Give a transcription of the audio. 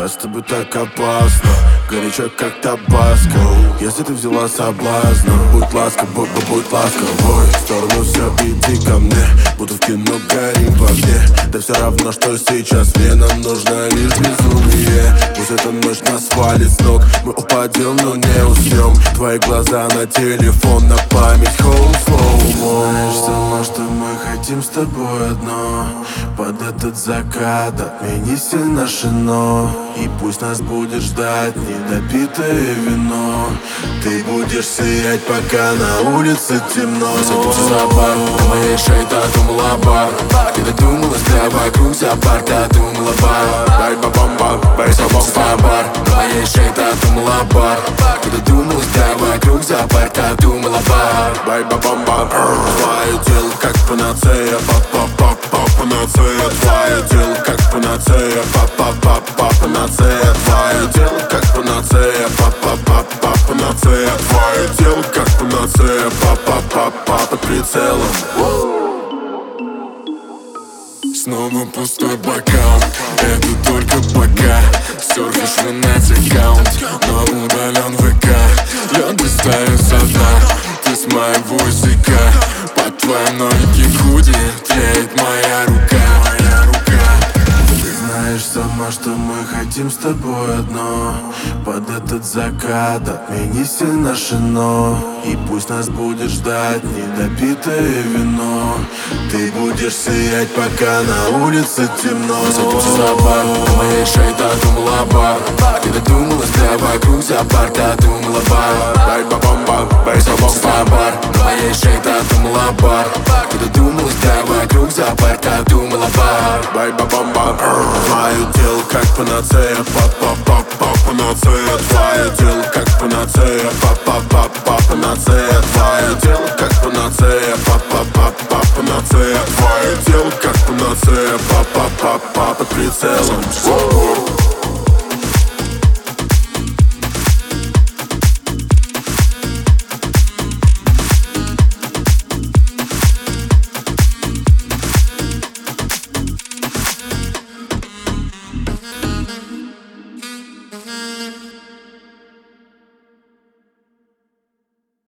когда с тобой так опасно, горячо как табаско. Если ты взяла соблазна, будь ласка, будь ласковой. В сторону все, иди ко мне, будто в кино горим в огне. Да все равно, что сейчас мне, нам нужно лишь безумие. Пусть эта ночь нас свалит с ног, мы упадем, но не уснем. Твои глаза на телефон, на память, home slow-mo. Знаешь сама, что мы хотим с тобой одно, под этот закат отмени все наши «но». И пусть нас будет ждать недопитое вино. Ты будешь сиять, пока на улице темно. Забудься за бар, на моей шее тату лапар. Ты додумалась, да вокруг зоопарка думала бар. Бай ба-бам-ба, бай За бар, на моей шее тату лапар. Ты додумалась, да вокруг зоопарка думала бар. бай ба-бам-ба. Твое тело как панацея, панацея. Твое тело как панацея, панацея. Твое тело как панацея, панацея. Твое тело как панацея, под прицелом. Снова пустой бокал, это только пока. Серфишь в инет-аккаунт, но удален ВК. Лед достаю со дна, ты с моего языка. Под твоей ноги худи тлеет моя рука. Знаешь сама, что мы хотим с тобой одно, под этот закат отмени все наши «но». И пусть нас будет ждать недопитое вино. Ты будешь сиять, пока на улице темно. Забудься за бар, на моей шее тату лапар. Ты додумалась, да вокруг зоопарка думала бар. Бай ба-бам-ба, бай За бар, на моей шее тату лапар. Ты додумалась, да вокруг зоопарка думала бар. бай ба-бам-ба. Твое тело как панацея, панацея. Твое тело как панацея, панацея. Твое тело как панацея, панацея. Твое тело как панацея, под прицелом.